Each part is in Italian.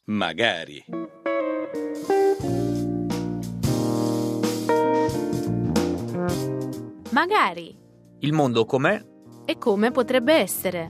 Magari. Magari. Il mondo com'è? E come potrebbe essere?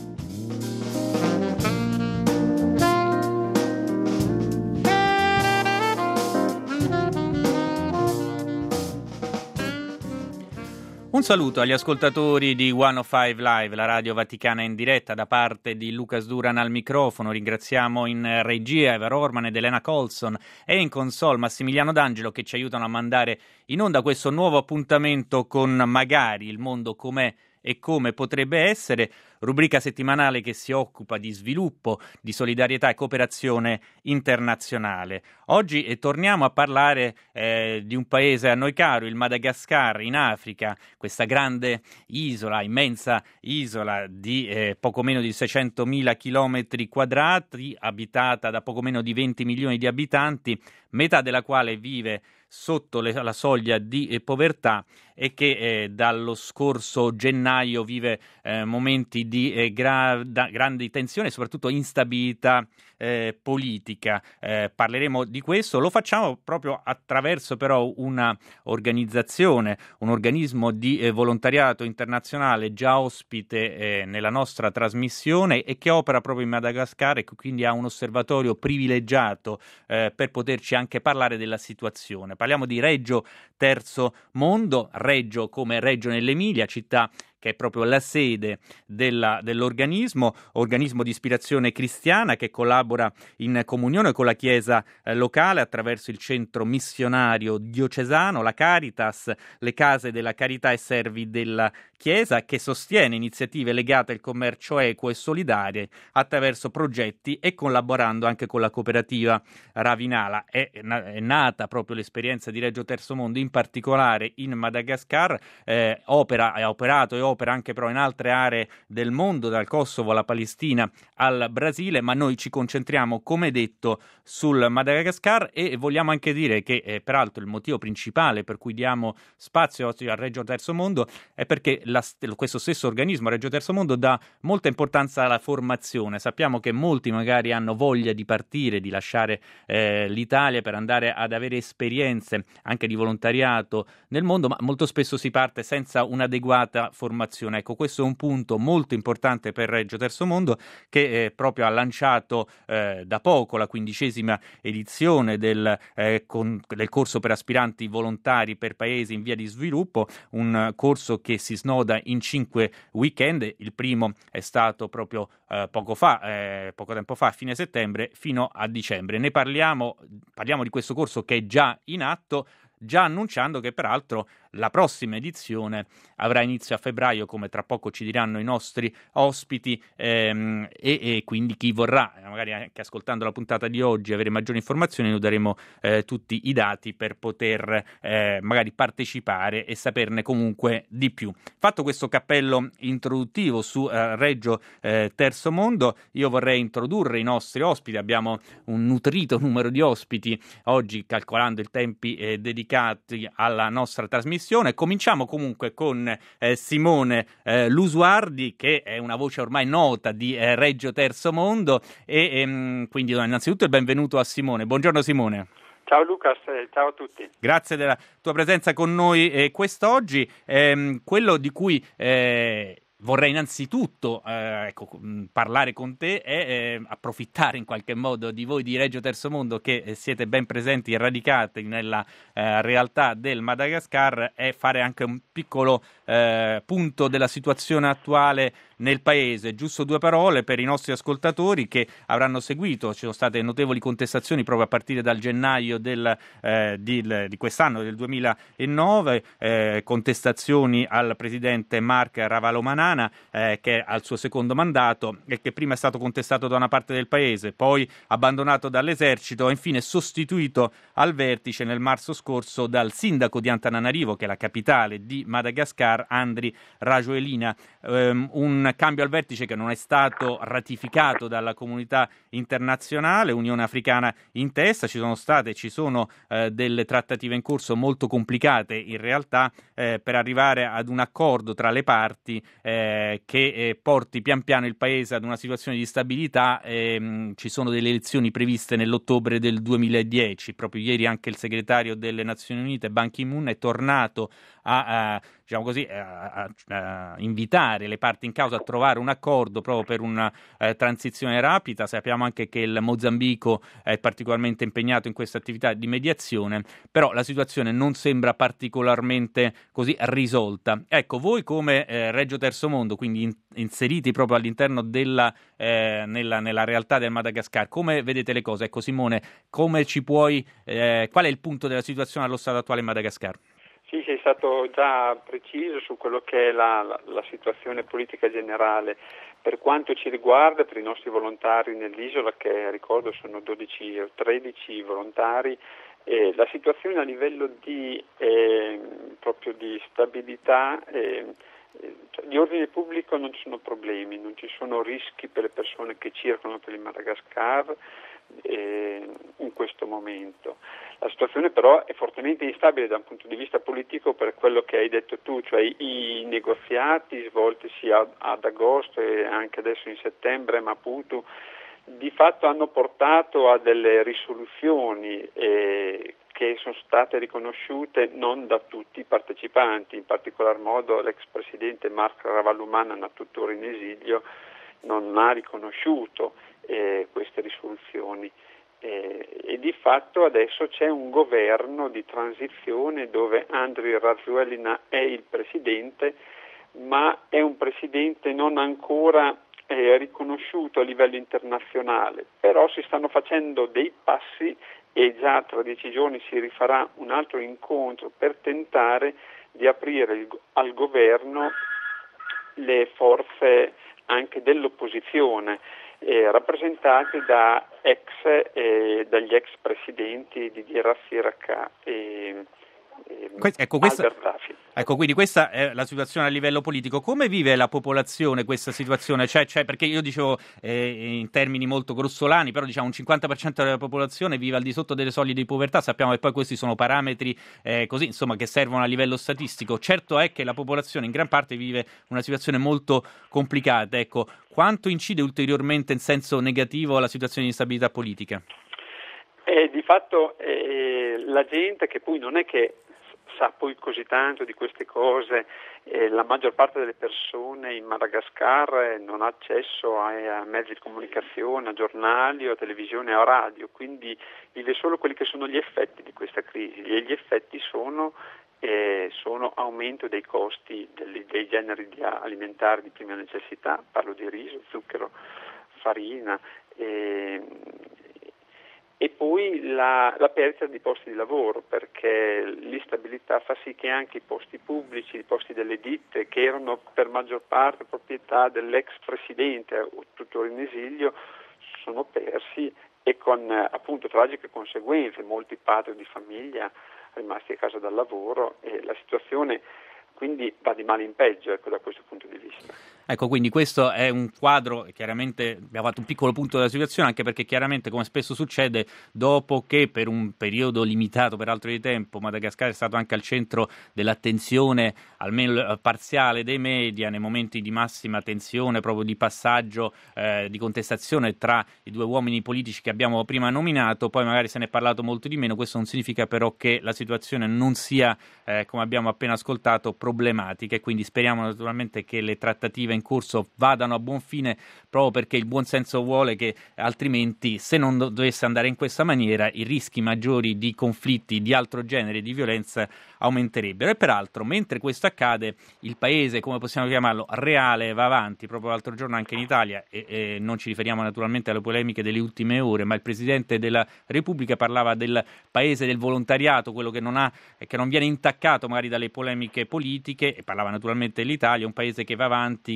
Un saluto agli ascoltatori di 105 Live, la radio vaticana in diretta, da parte di Lucas Duran al microfono. Ringraziamo in regia Eva Orman ed Elena Colson e in console Massimiliano D'Angelo, che ci aiutano a mandare in onda questo nuovo appuntamento con Magari, il mondo com'è e come potrebbe essere, rubrica settimanale che si occupa di sviluppo, di solidarietà e cooperazione internazionale. Oggi torniamo a parlare di un paese a noi caro, il Madagascar, in Africa, questa grande isola, immensa isola di poco meno di 600.000 chilometri quadrati, abitata da poco meno di 20 milioni di abitanti, metà della quale vive sotto la soglia di povertà e che dallo scorso gennaio vive momenti di grande tensione e soprattutto instabilità politica. Parleremo di questo, lo facciamo proprio attraverso però una organizzazione, un organismo di volontariato internazionale già ospite nella nostra trasmissione e che opera proprio in Madagascar e quindi ha un osservatorio privilegiato per poterci anche parlare della situazione. Parliamo di Reggio Terzo Mondo, Reggio come Reggio nell'Emilia, città che è proprio la sede dell'organismo, organismo di ispirazione cristiana che collabora in comunione con la Chiesa locale attraverso il centro missionario diocesano, la Caritas, le case della carità e servi della Chiesa, che sostiene iniziative legate al commercio equo e solidale attraverso progetti e collaborando anche con la cooperativa Ravinala. È nata proprio l'esperienza di Reggio Terzo Mondo, in particolare in Madagascar, ha operato e opera anche però in altre aree del mondo, dal Kosovo alla Palestina al Brasile, ma noi ci concentriamo, come detto, sul Madagascar e vogliamo anche dire che peraltro il motivo principale per cui diamo spazio oggi a Reggio Terzo Mondo è perché questo stesso organismo, Reggio Terzo Mondo, dà molta importanza alla formazione. Sappiamo che molti magari hanno voglia di partire, di lasciare l'Italia per andare ad avere esperienze anche di volontariato nel mondo, ma molto spesso si parte senza un'adeguata formazione. Ecco, questo è un punto molto importante per Reggio Terzo Mondo, che proprio ha lanciato da poco la 15ª edizione del corso per aspiranti volontari per paesi in via di sviluppo, un corso che si snoda in 5 weekend. Il primo è stato proprio poco tempo fa, a fine settembre fino a dicembre. Ne parliamo di questo corso che è già in atto, già annunciando che peraltro la prossima edizione avrà inizio a febbraio, come tra poco ci diranno i nostri ospiti, e quindi chi vorrà, magari anche ascoltando la puntata di oggi, avere maggiori informazioni, noi daremo tutti i dati per poter magari partecipare e saperne comunque di più. Fatto questo cappello introduttivo su Reggio Terzo Mondo, io vorrei introdurre i nostri ospiti. Abbiamo un nutrito numero di ospiti oggi, calcolando i tempi dedicati alla nostra trasmissione. Cominciamo comunque con Simone Lusuardi, che è una voce ormai nota di Reggio Terzo Mondo e quindi innanzitutto il benvenuto a Simone. Buongiorno Simone. Ciao Lucas, ciao a tutti. Grazie della tua presenza con noi quest'oggi. Quello di cui vorrei innanzitutto parlare con te e approfittare in qualche modo di voi di Reggio Terzo Mondo, che siete ben presenti e radicati nella realtà del Madagascar, e fare anche un piccolo punto della situazione attuale nel paese. Giusto 2 parole per i nostri ascoltatori che avranno seguito. Ci sono state notevoli contestazioni proprio a partire dal gennaio di quest'anno, del 2009, contestazioni al presidente Marc Ravalomanana, che è al suo secondo mandato e che prima è stato contestato da una parte del paese, poi abbandonato dall'esercito e infine sostituito al vertice nel marzo scorso dal sindaco di Antananarivo, che è la capitale di Madagascar, Andry Rajoelina. Un cambio al vertice che non è stato ratificato dalla comunità internazionale, Unione Africana in testa. Ci sono state e ci sono delle trattative in corso molto complicate in realtà per arrivare ad un accordo tra le parti che porti pian piano il paese ad una situazione di stabilità. Ci sono delle elezioni previste nell'ottobre del 2010. Proprio ieri anche il segretario delle Nazioni Unite Ban Ki-moon è tornato a invitare le parti in causa a trovare un accordo proprio per una transizione rapida. Sappiamo anche che il Mozambico è particolarmente impegnato in questa attività di mediazione, però la situazione non sembra particolarmente così risolta. Ecco, voi come Reggio Terzo Mondo, quindi inseriti proprio all'interno nella realtà del Madagascar, come vedete le cose? Ecco, Simone, come qual è il punto della situazione allo stato attuale in Madagascar? Sì, sei stato già preciso su quello che è la situazione politica generale. Per quanto ci riguarda, per i nostri volontari nell'isola, che ricordo sono 12 o 13 volontari, la situazione a livello proprio di stabilità, di ordine pubblico non ci sono problemi, non ci sono rischi per le persone che circolano per il Madagascar in questo momento. La situazione però è fortemente instabile da un punto di vista politico per quello che hai detto tu, cioè i negoziati svoltisi ad agosto e anche adesso in settembre a Maputo di fatto hanno portato a delle risoluzioni che sono state riconosciute non da tutti i partecipanti, in particolar modo l'ex presidente Marc Ravalomanana, tuttora in esilio, non ha riconosciuto queste risoluzioni e di fatto adesso c'è un governo di transizione dove Andry Rajoelina è il presidente, ma è un presidente non ancora riconosciuto a livello internazionale, però si stanno facendo dei passi e già tra 10 giorni si rifarà un altro incontro per tentare di aprire al governo le forze anche dell'opposizione rappresentate dagli ex presidenti Didier Rassiraka e Albert Rafi. Ecco, quindi questa è la situazione a livello politico. Come vive la popolazione questa situazione? Cioè, perché io dicevo in termini molto grossolani, però diciamo un 50% della popolazione vive al di sotto delle soglie di povertà. Sappiamo che poi questi sono parametri così, insomma, che servono a livello statistico. Certo è che la popolazione in gran parte vive una situazione molto complicata. Ecco, quanto incide ulteriormente in senso negativo la situazione di instabilità politica? Di fatto la gente, che poi non è che sa poi così tanto di queste cose, la maggior parte delle persone in Madagascar non ha accesso a mezzi di comunicazione, a giornali, o a televisione o a radio, quindi vive solo quelli che sono gli effetti di questa crisi, e gli effetti sono aumento dei costi dei generi alimentari di prima necessità, parlo di riso, zucchero, farina, e poi la perdita di posti di lavoro, perché l'instabilità fa sì che anche i posti pubblici, i posti delle ditte, che erano per maggior parte proprietà dell'ex presidente, tuttora in esilio, sono persi e con appunto tragiche conseguenze, molti padri di famiglia rimasti a casa dal lavoro, e la situazione quindi va di male in peggio, ecco, da questo punto di vista. Ecco, quindi questo è un quadro, chiaramente abbiamo fatto un piccolo punto della situazione, anche perché chiaramente, come spesso succede, dopo che per un periodo limitato, peraltro di tempo, Madagascar è stato anche al centro dell'attenzione, almeno parziale, dei media, nei momenti di massima tensione, proprio di passaggio, di contestazione tra i due uomini politici che abbiamo prima nominato, poi magari se ne è parlato molto di meno. Questo non significa però che la situazione non sia, come abbiamo appena ascoltato, problematica, e quindi speriamo naturalmente che le trattative in corso vadano a buon fine, proprio perché il buon senso vuole che altrimenti, se non dovesse andare in questa maniera, i rischi maggiori di conflitti di altro genere, di violenza, aumenterebbero. E peraltro, mentre questo accade, il paese, come possiamo chiamarlo, reale, va avanti. Proprio l'altro giorno anche in Italia, e non ci riferiamo naturalmente alle polemiche delle ultime ore, ma il Presidente della Repubblica parlava del paese del volontariato, quello che non viene intaccato magari dalle polemiche politiche, e parlava naturalmente dell'Italia, un paese che va avanti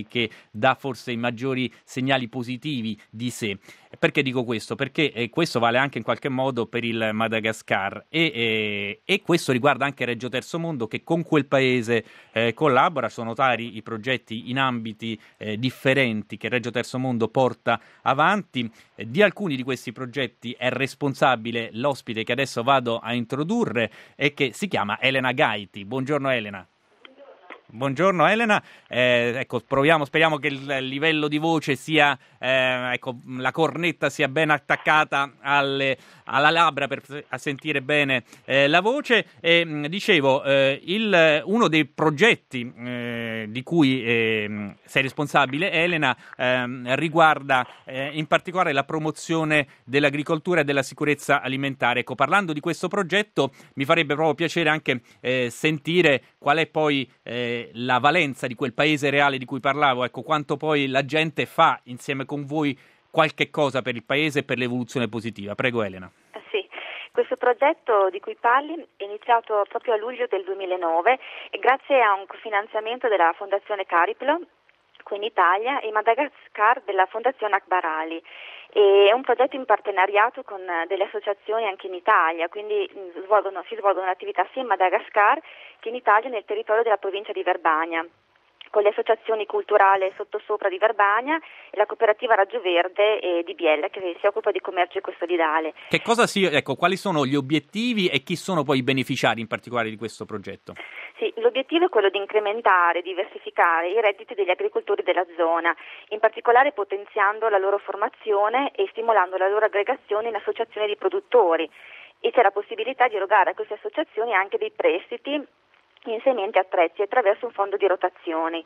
che dà forse i maggiori segnali positivi di sé. Perché dico questo? Perché questo vale anche in qualche modo per il Madagascar e questo riguarda anche Reggio Terzo Mondo, che con quel paese collabora. Sono vari i progetti in ambiti differenti che Reggio Terzo Mondo porta avanti. Di alcuni di questi progetti è responsabile l'ospite che adesso vado a introdurre e che si chiama Elena Gaiti. Buongiorno Elena. Buongiorno Elena, speriamo che il livello di voce sia, la cornetta sia ben attaccata alla labbra per sentire bene la voce. Dicevo, uno dei progetti di cui sei responsabile, Elena, riguarda in particolare la promozione dell'agricoltura e della sicurezza alimentare. Ecco, parlando di questo progetto mi farebbe proprio piacere anche sentire qual è poi la valenza di quel paese reale di cui parlavo, ecco, quanto poi la gente fa insieme con voi qualche cosa per il paese e per l'evoluzione positiva. Prego Elena. Sì, questo progetto di cui parli è iniziato proprio a luglio del 2009 e grazie a un cofinanziamento della Fondazione Cariplo qui in Italia e Madagascar della Fondazione Akbar Ali. È un progetto in partenariato con delle associazioni anche in Italia, quindi si svolgono attività sia in Madagascar che in Italia nel territorio della provincia di Verbania, con le associazioni culturali Sottosopra di Verbania e la cooperativa Raggio Verde di Biella che si occupa di commercio ecostodidale. Quali sono gli obiettivi e chi sono poi i beneficiari in particolare di questo progetto? Sì, l'obiettivo è quello di incrementare, diversificare i redditi degli agricoltori della zona, in particolare potenziando la loro formazione e stimolando la loro aggregazione in associazioni di produttori, e c'è la possibilità di erogare a queste associazioni anche dei prestiti in sementi e attrezzi attraverso un fondo di rotazione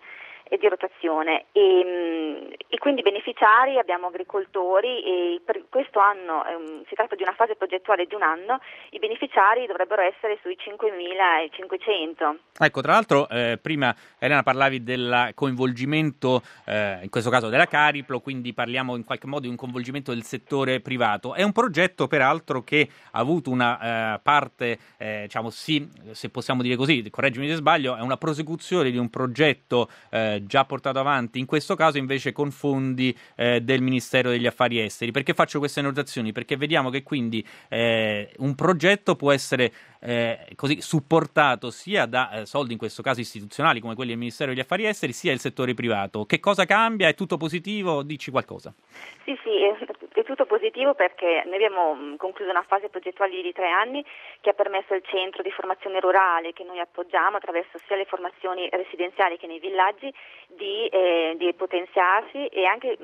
e quindi beneficiari abbiamo agricoltori e per questo anno si tratta di una fase progettuale di un anno, i beneficiari dovrebbero essere sui 5.500. Ecco, tra l'altro prima Elena parlavi del coinvolgimento in questo caso della Cariplo, quindi parliamo in qualche modo di un coinvolgimento del settore privato. È un progetto peraltro che ha avuto una parte, se possiamo dire così, correggimi se sbaglio, è una prosecuzione di un progetto già portato avanti, in questo caso invece con fondi del Ministero degli Affari Esteri. Perché faccio queste notazioni? Perché vediamo che quindi un progetto può essere così supportato sia da soldi in questo caso istituzionali come quelli del Ministero degli Affari Esteri sia del settore privato. Che cosa cambia? È tutto positivo? Dici qualcosa. Sì, è tutto positivo perché noi abbiamo concluso una fase progettuale di 3 anni che ha permesso al centro di formazione rurale che noi appoggiamo attraverso sia le formazioni residenziali che nei villaggi di potenziarsi e anche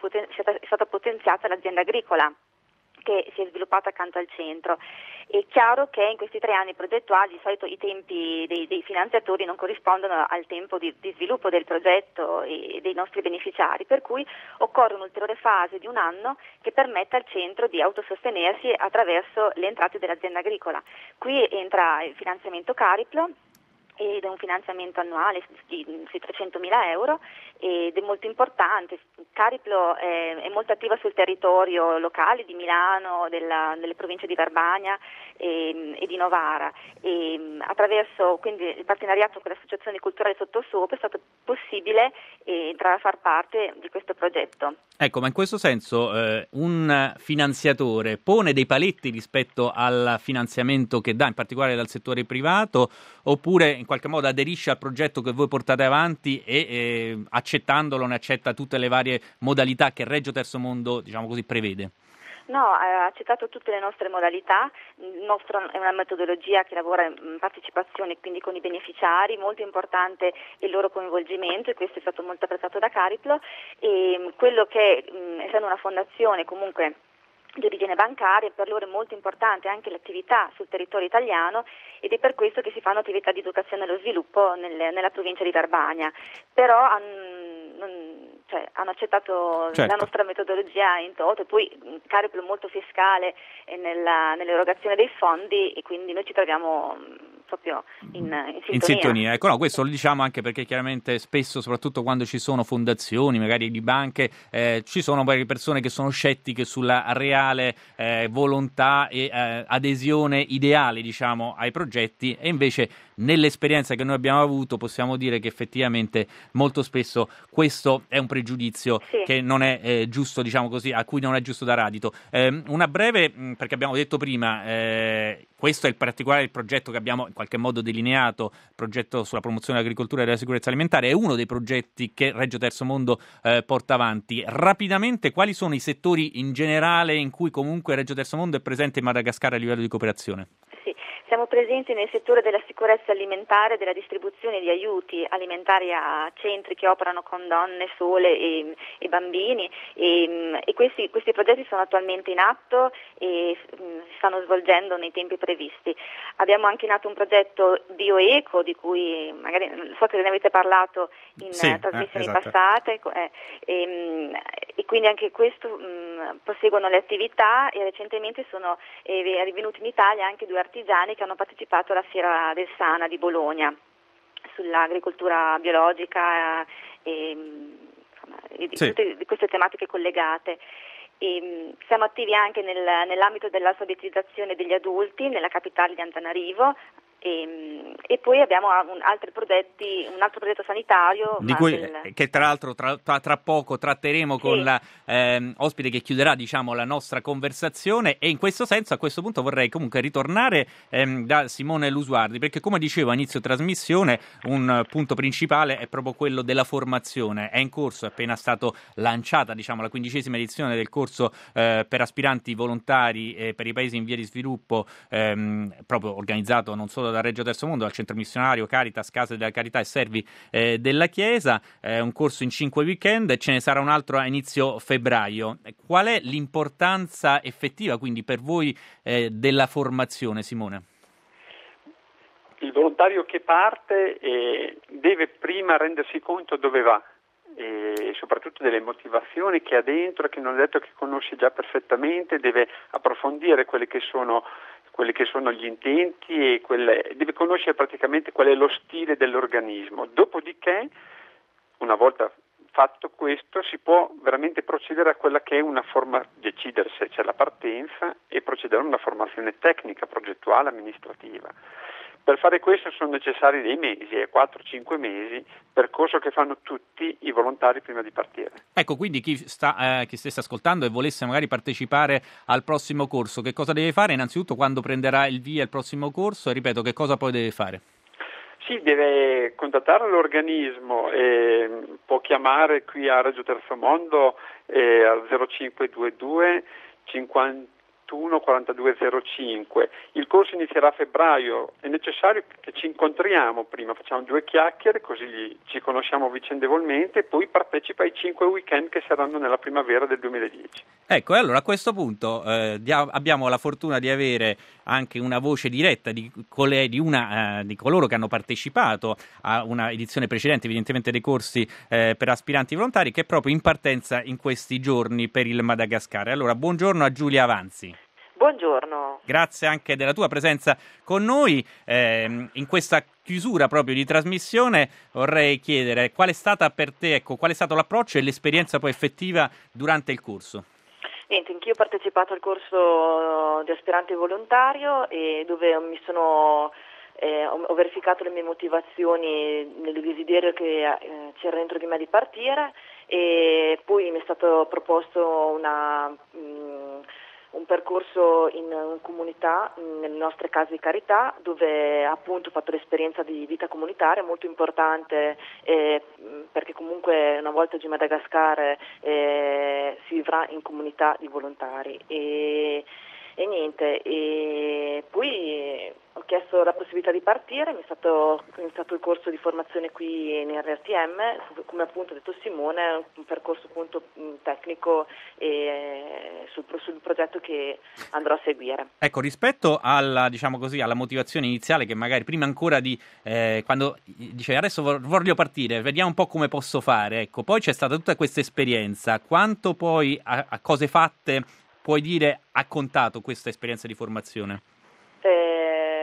è stata potenziata l'azienda agricola che si è sviluppata accanto al centro. È chiaro che in questi 3 anni progettuali di solito i tempi dei finanziatori non corrispondono al tempo di sviluppo del progetto e dei nostri beneficiari, per cui occorre un'ulteriore fase di un anno che permetta al centro di autosostenersi attraverso le entrate dell'azienda agricola. Qui entra il finanziamento Cariplo ed è un finanziamento annuale sui 300.000 euro ed è molto importante. Cariplo è molto attiva sul territorio locale di Milano, delle province di Verbania e di Novara e attraverso quindi il partenariato con le associazioni culturali Sottosopra è stato possibile entrare a far parte di questo progetto. Ecco, ma in questo senso un finanziatore pone dei paletti rispetto al finanziamento che dà, in particolare dal settore privato, oppure in qualche modo aderisce al progetto che voi portate avanti e accettandolo ne accetta tutte le varie modalità che Reggio Terzo Mondo, diciamo così, prevede? No, ha accettato tutte le nostre modalità, il nostro è una metodologia che lavora in partecipazione quindi con i beneficiari, molto importante il loro coinvolgimento e questo è stato molto apprezzato da Cariplo e quello che essendo una fondazione comunque di origine bancaria, per loro è molto importante anche l'attività sul territorio italiano ed è per questo che si fanno attività di educazione allo sviluppo nella provincia di Verbania, però hanno accettato certo. La nostra metodologia in toto e poi Cariplo è molto fiscale nell'erogazione dei fondi e quindi noi ci troviamo proprio in in sintonia. Ecco, no, questo lo diciamo anche perché chiaramente spesso, soprattutto quando ci sono fondazioni, magari di banche, ci sono magari persone che sono scettiche sulla reale volontà e adesione ideale, diciamo, ai progetti, e invece nell'esperienza che noi abbiamo avuto possiamo dire che effettivamente molto spesso questo è un pregiudizio che non è giusto, diciamo così, a cui non è giusto dar adito. Una breve, perché abbiamo detto prima, questo è il particolare progetto che abbiamo in qualche modo delineato, il progetto sulla promozione dell'agricoltura e della sicurezza alimentare, è uno dei progetti che Reggio Terzo Mondo porta avanti. Rapidamente, quali sono i settori in generale in cui comunque Reggio Terzo Mondo è presente in Madagascar a livello di cooperazione? Siamo presenti nel settore della sicurezza alimentare, della distribuzione di aiuti alimentari a centri che operano con donne sole e bambini e questi progetti sono attualmente in atto e si stanno svolgendo nei tempi previsti. Abbiamo anche in atto un progetto bioeco di cui magari so che ne avete parlato in trasmissioni passate e quindi anche questo proseguono le attività e recentemente sono venuti in Italia anche 2 artigiani che hanno partecipato alla Fiera del Sana di Bologna sull'agricoltura biologica e tutte queste tematiche collegate. Siamo attivi anche nell'ambito dell'alfabetizzazione degli adulti nella capitale di Antananarivo e poi abbiamo un altro progetto sanitario di cui che tra l'altro tra poco tratteremo con la ospite che chiuderà, diciamo, la nostra conversazione, e in questo senso a questo punto vorrei comunque ritornare da Simone Lusuardi, perché come dicevo a inizio trasmissione un punto principale è proprio quello della formazione. È in corso, è appena stato lanciata, diciamo, la 15ª edizione del corso per aspiranti volontari per i paesi in via di sviluppo, proprio organizzato non solo da Reggio Terzo Mondo, dal Centro Missionario, Caritas, Case della Carità e Servi della Chiesa, un corso in 5 weekend, ce ne sarà un altro a inizio febbraio. Qual è l'importanza effettiva quindi per voi della formazione, Simone? Il volontario che parte deve prima rendersi conto dove va e soprattutto delle motivazioni che ha dentro e che non è detto che conosce già perfettamente, deve approfondire quelli che sono gli intenti e deve conoscere praticamente qual è lo stile dell'organismo. Dopodiché, una volta fatto questo, si può veramente procedere a quella che è decidere se c'è la partenza e procedere a una formazione tecnica, progettuale, amministrativa. Per fare questo sono necessari dei mesi, 4-5 mesi, percorso che fanno tutti i volontari prima di partire. Ecco, quindi chi stesse ascoltando e volesse magari partecipare al prossimo corso, che cosa deve fare? Innanzitutto quando prenderà il via il prossimo corso, e ripeto, che cosa poi deve fare? Sì, deve contattare l'organismo e può chiamare qui a Reggio Terzo Mondo al 0522 51 42 05. Il corso inizierà a febbraio, è necessario che ci incontriamo prima, facciamo 2 chiacchiere così ci conosciamo vicendevolmente e poi partecipa ai 5 weekend che saranno nella primavera del 2010. Ecco, e allora a questo punto abbiamo la fortuna di avere anche una voce diretta di coloro che hanno partecipato a una edizione precedente, evidentemente dei corsi per aspiranti volontari, che è proprio in partenza in questi giorni per il Madagascar. Allora, buongiorno a Giulia Avanzi. Buongiorno. Grazie anche della tua presenza con noi. In questa chiusura proprio di trasmissione vorrei chiedere qual è stata per te, qual è stato l'approccio e l'esperienza poi effettiva durante il corso? Niente, anch'io ho partecipato al corso di aspirante volontario e dove ho verificato le mie motivazioni nel desiderio che c'era dentro di me di partire, e poi mi è stato proposto un percorso in comunità, nelle nostre case di carità, dove appunto ho fatto l'esperienza di vita comunitaria molto importante, perché comunque una volta giù in Madagascar si vivrà in comunità di volontari e niente, e poi ho chiesto la possibilità di partire, mi è stato iniziato il corso di formazione qui in RTM, come appunto ha detto Simone, un percorso appunto tecnico sul progetto che andrò a seguire. Ecco, rispetto alla, diciamo così, alla motivazione iniziale, che magari prima ancora di quando dice adesso voglio partire, vediamo un po' come posso fare, ecco, poi c'è stata tutta questa esperienza, quanto poi a cose fatte puoi dire ha contato questa esperienza di formazione? Sì,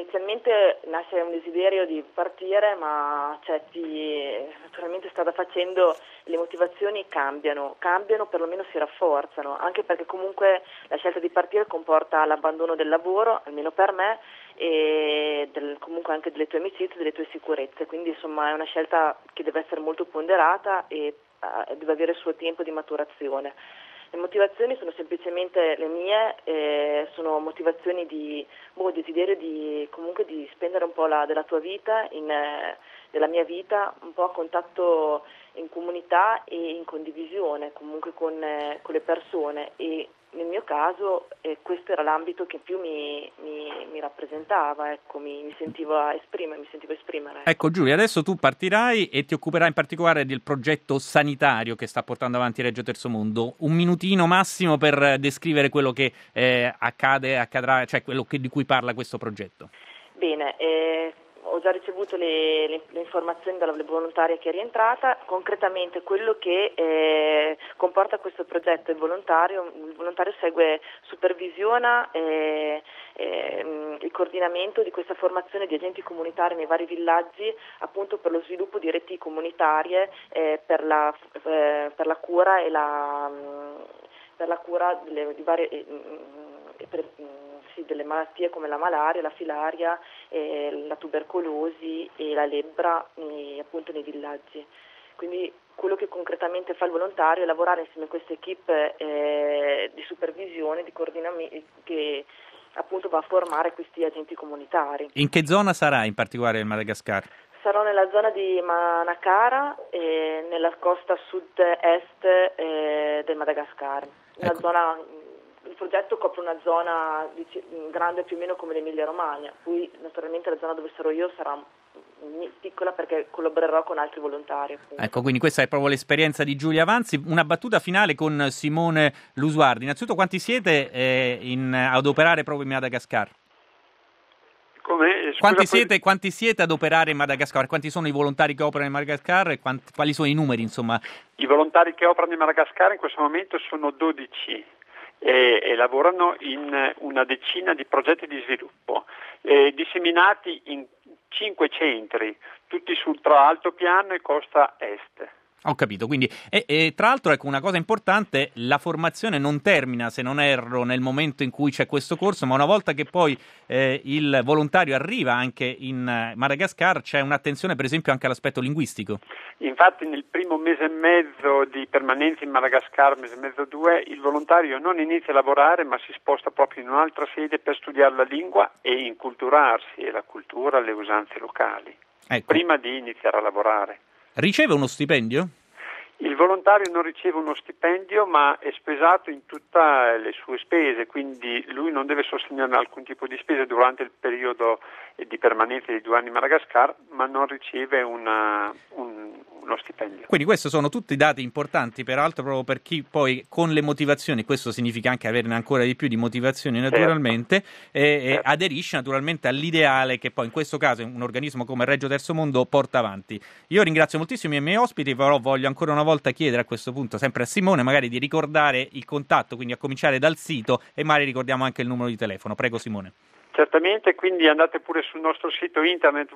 inizialmente nasce un desiderio di partire, ma naturalmente strada facendo le motivazioni cambiano, perlomeno si rafforzano, anche perché comunque la scelta di partire comporta l'abbandono del lavoro, almeno per me, e comunque anche delle tue amicizie, delle tue sicurezze, quindi insomma è una scelta che deve essere molto ponderata e deve avere il suo tempo di maturazione. Le motivazioni sono semplicemente le mie, sono motivazioni di desiderio di spendere un po' della tua vita, della mia vita, un po' a contatto in comunità e in condivisione comunque con le persone, e nel mio caso questo era l'ambito che più mi rappresentava, ecco, mi sentivo esprimere. Ecco Giulia, adesso tu partirai e ti occuperai in particolare del progetto sanitario che sta portando avanti Reggio Terzo Mondo. Un minutino massimo per descrivere quello che accadrà, cioè quello di cui parla questo progetto. Bene, ho già ricevuto le informazioni dalla volontaria che è rientrata. Concretamente quello che comporta questo progetto, il volontario supervisiona il coordinamento di questa formazione di agenti comunitari nei vari villaggi, appunto per lo sviluppo di reti comunitarie per la cura e delle malattie come la malaria, la filaria, la tubercolosi e la lebbra appunto nei villaggi. Quindi quello che concretamente fa il volontario è lavorare insieme a questa equipe di supervisione, di coordinamento, che appunto va a formare questi agenti comunitari. In che zona sarà in particolare il Madagascar? Sarò nella zona di Manakara e nella costa sud-est del Madagascar. Il progetto copre una zona grande più o meno come l'Emilia Romagna, poi naturalmente la zona dove sarò io sarà piccola perché collaborerò con altri volontari. Appunto. Ecco, quindi questa è proprio l'esperienza di Giulia Avanzi. Una battuta finale con Simone Lusuardi. Innanzitutto, quanti siete ad operare proprio in Madagascar? Quanti siete ad operare in Madagascar? Quanti sono i volontari che operano in Madagascar e quali sono i numeri, insomma? I volontari che operano in Madagascar in questo momento sono 12. E lavorano in una decina di progetti di sviluppo disseminati in 5 centri, tutti sul altopiano e costa est. Ho capito, quindi tra l'altro ecco una cosa importante, la formazione non termina, se non erro, nel momento in cui c'è questo corso, ma una volta che poi il volontario arriva anche in Madagascar c'è un'attenzione per esempio anche all'aspetto linguistico. Infatti nel primo mese e mezzo di permanenza in Madagascar, mese e mezzo 2, il volontario non inizia a lavorare ma si sposta proprio in un'altra sede per studiare la lingua e inculturarsi e la cultura, le usanze locali, ecco. Prima di iniziare a lavorare. Riceve uno stipendio? Il volontario non riceve uno stipendio ma è spesato in tutte le sue spese, quindi lui non deve sostenere alcun tipo di spese durante il periodo di permanenza di 2 anni in Madagascar, ma non riceve uno stipendio. Quindi questi sono tutti dati importanti, peraltro proprio per chi poi con le motivazioni, questo significa anche averne ancora di più di motivazioni naturalmente, certo. Aderisce naturalmente all'ideale che poi in questo caso un organismo come Reggio Terzo Mondo porta avanti. Io ringrazio moltissimo i miei ospiti, però voglio ancora una volta chiedere a questo punto sempre a Simone magari di ricordare il contatto, quindi a cominciare dal sito e magari ricordiamo anche il numero di telefono. Prego Simone. Certamente, quindi andate pure sul nostro sito internet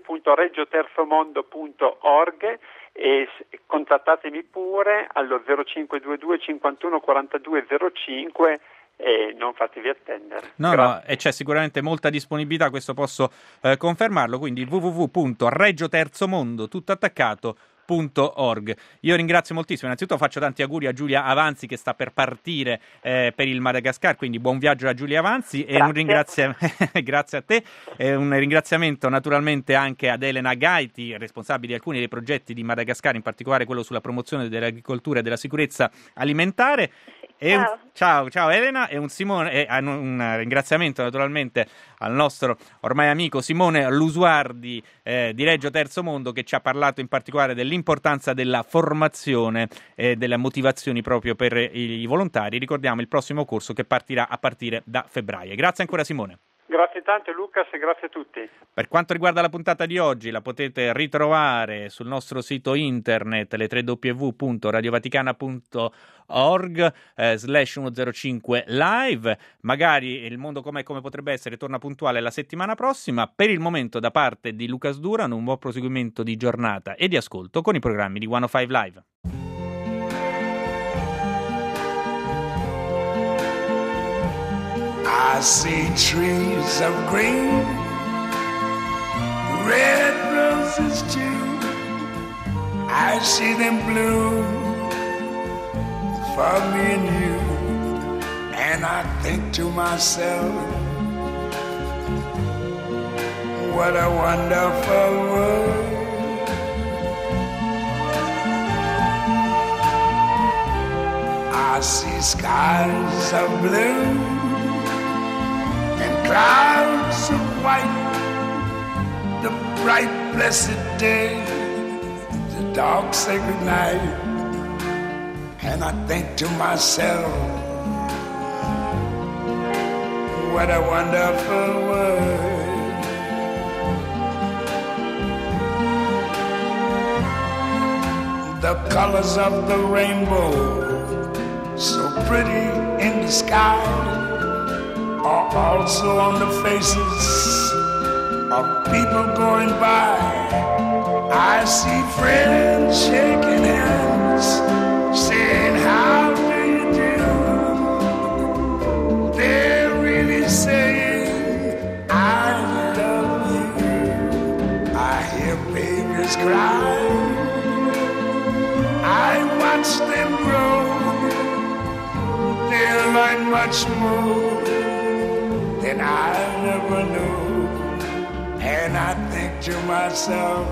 www.reggioterzomondo.org e contattatemi pure allo 0522 51 42 05 e non fatevi attendere. No, e c'è sicuramente molta disponibilità, questo posso confermarlo, quindi www.reggioterzomondo tutto attaccato .org. Io ringrazio moltissimo, innanzitutto faccio tanti auguri a Giulia Avanzi che sta per partire per il Madagascar, quindi buon viaggio a Giulia Avanzi. Grazie. E grazie a te, e un ringraziamento naturalmente anche ad Elena Gaiti, responsabile di alcuni dei progetti di Madagascar, in particolare quello sulla promozione dell'agricoltura e della sicurezza alimentare. Ciao Elena, e un ringraziamento naturalmente al nostro ormai amico Simone Lusuardi di Reggio Terzo Mondo, che ci ha parlato in particolare dell'importanza della formazione e delle motivazioni proprio per i volontari. Ricordiamo il prossimo corso che partirà a partire da febbraio. Grazie ancora Simone. Grazie tante Lucas e grazie a tutti. Per quanto riguarda la puntata di oggi, la potete ritrovare sul nostro sito internet, le www.radiovaticana.org /105 live. Magari Il mondo com'è come potrebbe essere torna puntuale la settimana prossima. Per il momento, da parte di Lucas Duran, un buon proseguimento di giornata e di ascolto con i programmi di 105 Live. I see trees of green, red roses too. I see them bloom for me and you. And I think to myself, what a wonderful world. I see skies of blue, clouds of white, the bright blessed day, the dark sacred night. And I think to myself, what a wonderful world. The colors of the rainbow, so pretty in the sky, are also on the faces of people going by. I see friends shaking hands, saying, how do you do? They're really saying, I love you. I hear babies cry, I watch them grow. They'll learn much more than I never knew. And I think to myself,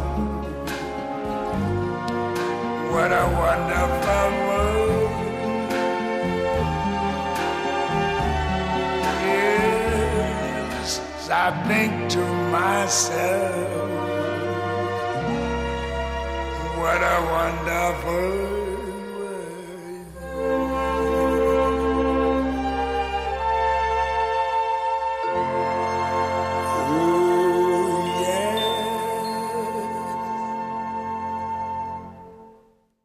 what a wonderful world. Yes, I think to myself, what a wonderful world.